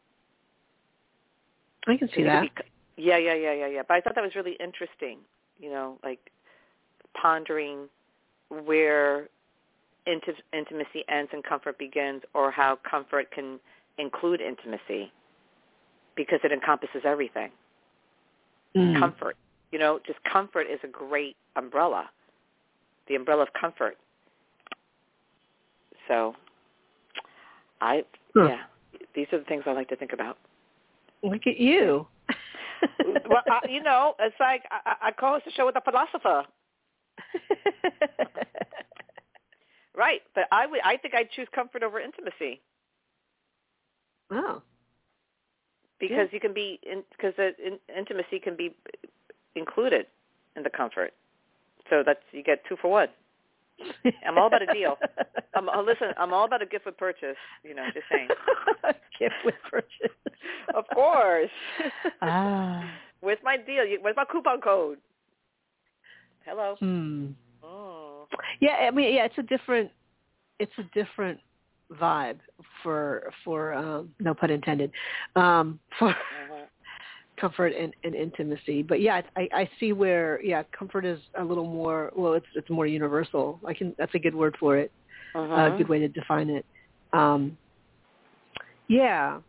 I can see that. Be, yeah, yeah, yeah, yeah, yeah. But I thought that was really interesting. You know, like pondering where inti- intimacy ends and comfort begins, or how comfort can include intimacy, because it encompasses everything. Mm. Comfort, you know, just comfort is a great umbrella, the umbrella of comfort. So, I, huh. yeah, these are the things I like to think about. Look at you. Well, I, you know, it's like I, I call this a show with a philosopher. Right, but I would. I think I'd choose comfort over intimacy. Oh. Because Yeah. you can be, because in, in, intimacy can be included in the comfort. So that's, you get two for one. I'm all about a deal. I'm, uh, listen, I'm all about a gift with purchase, you know, just saying. Gift with purchase. Of course. Ah. Where's my deal? Where's my coupon code? Hello. Hmm. Oh. Yeah, I mean, yeah, it's a different, it's a different vibe for, for, um, no pun intended, um, for uh-huh. comfort and, and intimacy. But yeah, I, I see where, yeah, comfort is a little more, well, it's, it's more universal. I can, that's a good word for it. A uh-huh. uh, good way to define it. Um, yeah.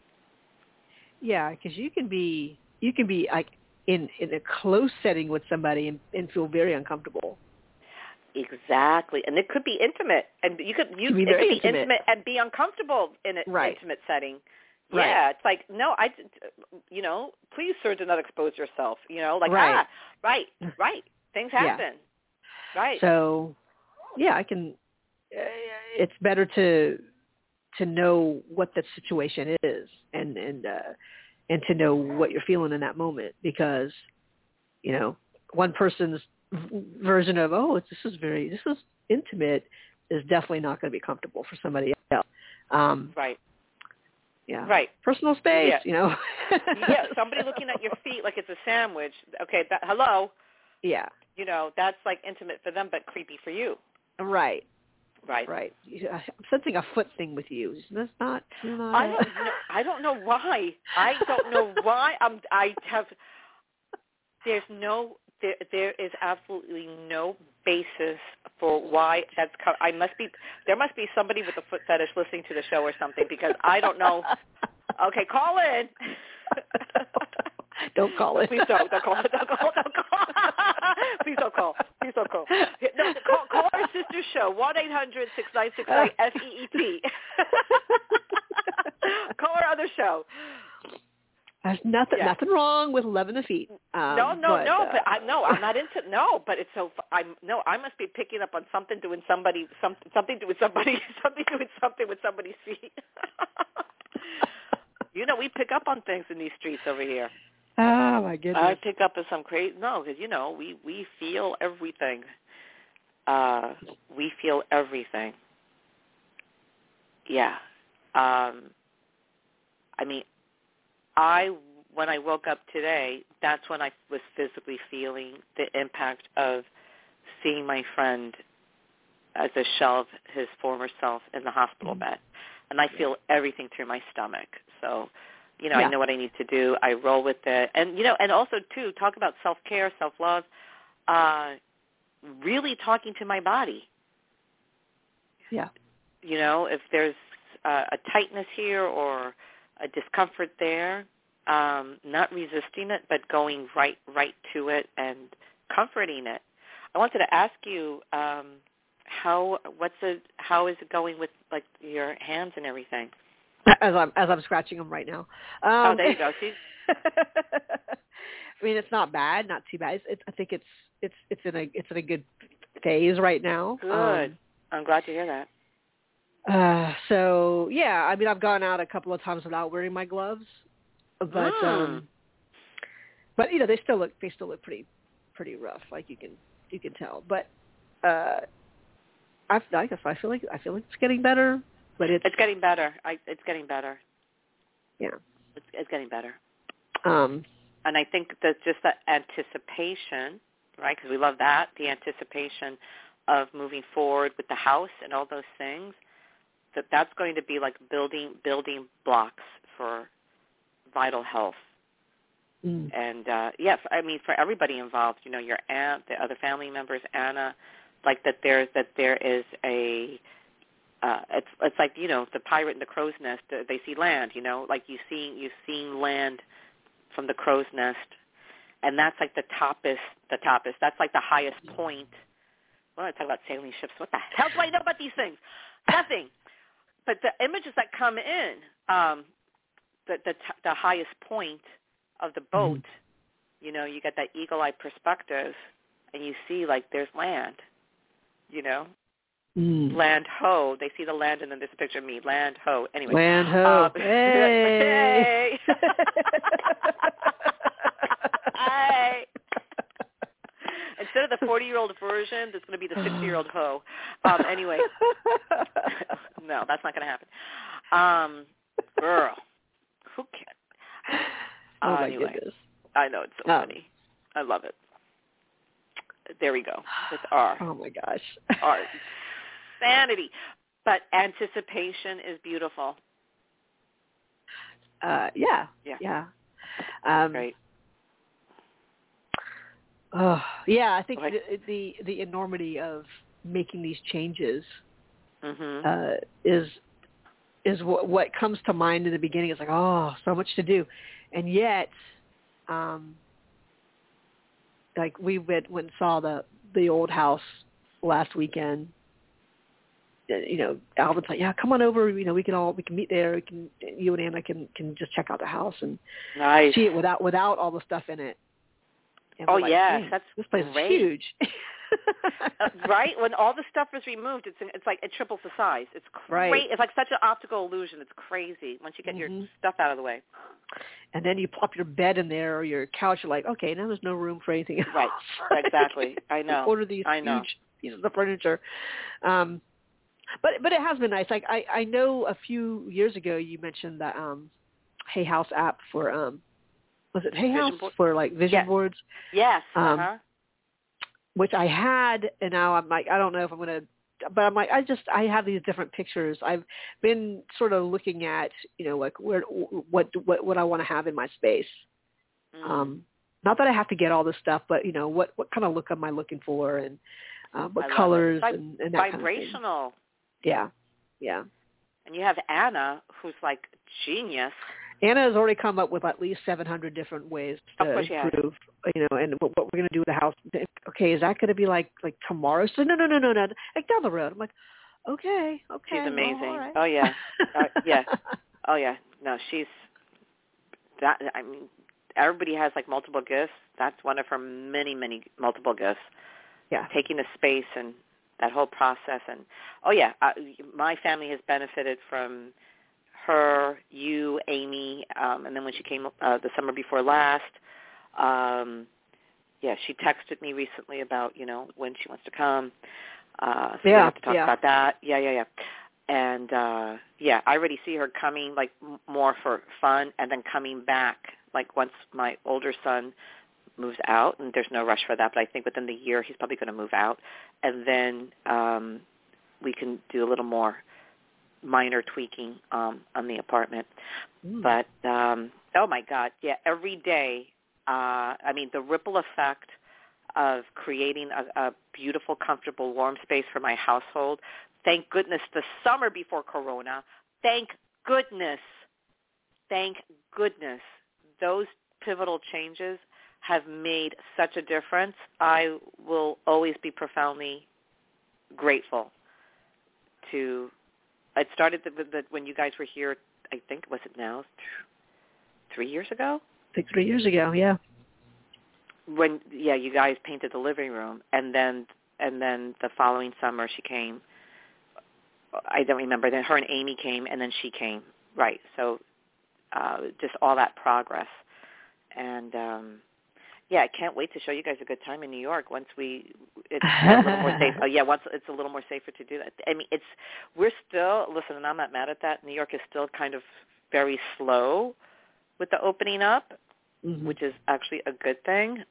Yeah. Cause you can be, you can be like in, in a close setting with somebody and, and feel very uncomfortable. Exactly, and it could be intimate, and you could you it could be, it could be intimate. intimate and be uncomfortable in an right. intimate setting. Right. Yeah, it's like no, I, you know, please, sir, do not expose yourself. You know, like right. ah, right, right, things happen. Yeah. Right. So, yeah, I can. Uh, it's better to to know what the situation is, and and uh, and to know what you're feeling in that moment, because you know one person's version of, oh, it's, this is very, this is intimate, is definitely not going to be comfortable for somebody else. Um, right. Yeah. Right. Personal space, yeah. you know. Yeah. Somebody looking at your feet like it's a sandwich. Okay. That, hello. Yeah. You know, that's like intimate for them, but creepy for you. Right. Right. Right. I'm sensing a foot thing with you. That's not. not I don't know. I don't know why. I don't know why. I'm. I have. There's no. There, there is absolutely no basis for why that's. Co- I must be. There must be somebody with a foot fetish listening to the show or something, because I don't know. Okay, call in. Don't call it. Please don't. Don't call. Don't call. Don't call. Please don't call. Please don't call. No, call, call our sister show, one eight hundred six nine six nine F E E T. Call our other show. There's nothing, yeah. nothing wrong with loving the feet. Um, no, no, but, no. uh, But I no, I'm not into no. But it's so I'm no. I must be picking up on something doing somebody some something doing somebody something doing something with somebody's feet. You know, we pick up on things in these streets over here. Oh my goodness! I pick up on some crazy no, because you know we we feel everything. Uh, we feel everything. Yeah. Um, I mean, I when I woke up today, that's when I was physically feeling the impact of seeing my friend as a shell of his former self in the hospital mm-hmm. bed. And I feel everything through my stomach. So, you know, yeah. I know what I need to do. I roll with it. And, you know, and also, too, talk about self-care, self-love, uh, really talking to my body. Yeah. You know, if there's uh, a tightness here or a discomfort there, um, not resisting it, but going right right to it and comforting it. I wanted to ask you, um, how what's it? How is it going with like your hands and everything? As I'm as I'm scratching them right now. Um, oh, there you go. See? I mean, it's not bad, not too bad. It's, it's, I think it's it's it's in a it's in a good phase right now. Good. Um, I'm glad to hear that. Uh, so yeah, I mean, I've gone out a couple of times without wearing my gloves, but mm. um, but you know, they still look they still look pretty pretty rough, like you can you can tell. But uh, I, I guess I feel like I feel like it's getting better. But it's it's getting better. I, it's getting better. Yeah, it's, it's getting better. Um, and I think that just the anticipation, right? Because we love that, the anticipation of moving forward with the house and all those things. That that's going to be like building building blocks for vital health. Mm. And uh, yes, I mean for everybody involved, you know, your aunt, the other family members, Anna, like that there that there is a uh, it's it's like, you know, the pirate in the crow's nest. Uh, they see land, you know, like you see you've seen land from the crow's nest, and that's like the toppest the toppest. That's like the highest point. Well, I talk about sailing ships. What the hell do I know about these things? Nothing. But the images that come in, um, the the, t- the highest point of the boat, mm-hmm. you know, you get that eagle-eye perspective, and you see like there's land, you know. Mm. Land ho. They see the land, and then there's a picture of me. Land ho. Anyway. Land ho. Um, hey. hey. Hi. Instead of the forty-year-old version, there's going to be the sixty-year-old ho. Um, anyway. No, that's not going to happen. Um, girl. Who can? Oh, uh, my anyway. goodness. I know. It's so oh. funny. I love it. There we go. It's R. Oh, my gosh. R. Sanity. But anticipation is beautiful. Uh, yeah. Yeah. Yeah. Um, Great. Oh, yeah, I think the, the the enormity of making these changes mm-hmm. uh, is is what, what comes to mind in the beginning. It's like, oh, so much to do. And yet, um, like we went, went and saw the, the old house last weekend. You know, Alvin's like, yeah, come on over. You know, we can all, we can meet there. We can, you and Anna can, can just check out the house and nice. see it without, without all the stuff in it. And oh, like, yes. That's this place great. is huge. uh, right? When all the stuff is removed, it's it's like it triples the size. It's great. Right. It's like such an optical illusion. It's crazy once you get mm-hmm. your stuff out of the way. And then you plop your bed in there or your couch. You're like, okay, now there's no room for anything else. Right. Exactly. I know. Order these I know. huge pieces of furniture. Um, but but it has been nice. Like I, I know a few years ago you mentioned the um, Hay House app for um, was it Hay vision House board? for like vision yes. boards? Yes. Um, uh-huh. Which I had, and now I'm like, I don't know if I'm going to, but I'm like, I just, I have these different pictures. I've been sort of looking at, you know, like where, what, what, what I want to have in my space. Mm. Um, not that I have to get all this stuff, but you know, what, what kind of look am I looking for, and uh, what I colors Vi- and, and that vibrational. Kind of thing. Yeah, yeah. And you have Anna, who's like genius. Anna has already come up with at least seven hundred different ways to improve, you know, and what, what we're going to do with the house. Okay, is that going to be like like tomorrow? So no, no, no, no, no, like down the road. I'm like, okay, okay. She's amazing. Well, all right. Oh yeah, uh, yeah, oh yeah. No, she's that. I mean, everybody has like multiple gifts. That's one of her many, many multiple gifts. Yeah, taking the space and that whole process. And oh yeah, uh, my family has benefited from her, you, Amy, um, and then when she came uh, the summer before last, um, yeah, she texted me recently about, you know, when she wants to come. Uh, so yeah, we have to talk yeah. about that. Yeah, yeah, yeah. And, uh, yeah, I already see her coming, like, m- more for fun and then coming back, like, once my older son moves out, and there's no rush for that, but I think within the year he's probably going to move out. And then um, we can do a little more minor tweaking um, on the apartment. Mm. But, um, oh, my God, yeah, every day, uh, I mean, the ripple effect of creating a, a beautiful, comfortable, warm space for my household, thank goodness the summer before Corona, thank goodness, thank goodness, those pivotal changes have made such a difference. I will always be profoundly grateful to. It started the, the, when you guys were here, I think, was it now, three years ago? I think three years ago, yeah. When, yeah, you guys painted the living room, and then and then the following summer she came. I don't remember. Then her and Amy came, and then she came. Right. So uh, just all that progress. And, um, yeah, I can't wait to show you guys a good time in New York once we it's a little more safe. Oh, yeah, once it's a little more safer to do that. I mean, it's we're still listen, and I'm not mad at that. New York is still kind of very slow with the opening up, mm-hmm. which is actually a good thing.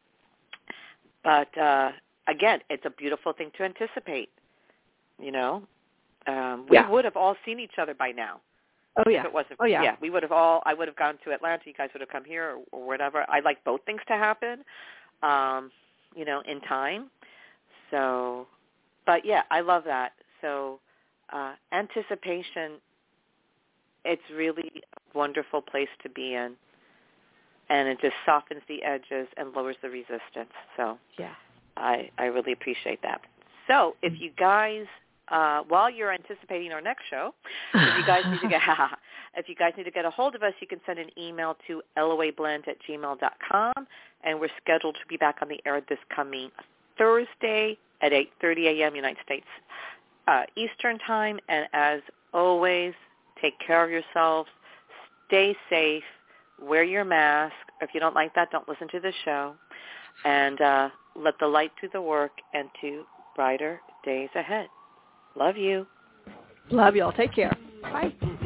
But uh, again, it's a beautiful thing to anticipate. You know, um, we yeah. would have all seen each other by now. Oh yeah. If it wasn't, oh yeah. yeah, we would have all. I would have gone to Atlanta. You guys would have come here, or, or whatever. I'd like both things to happen, um, you know, in time. So, but yeah, I love that. So, uh, anticipation. It's really a wonderful place to be in, and it just softens the edges and lowers the resistance. So, yeah, I I really appreciate that. So, if you guys. Uh, while you're anticipating our next show, if you guys need to get If you guys need to get a hold of us, you can send an email to loablend at gmail dot com, and we're scheduled to be back on the air this coming Thursday at eight thirty a.m. United States uh, Eastern Time. And as always, take care of yourselves. Stay safe. Wear your mask. If you don't like that, don't listen to the show. And uh, let the light do the work and to brighter days ahead. Love you. Love y'all. Take care. Bye.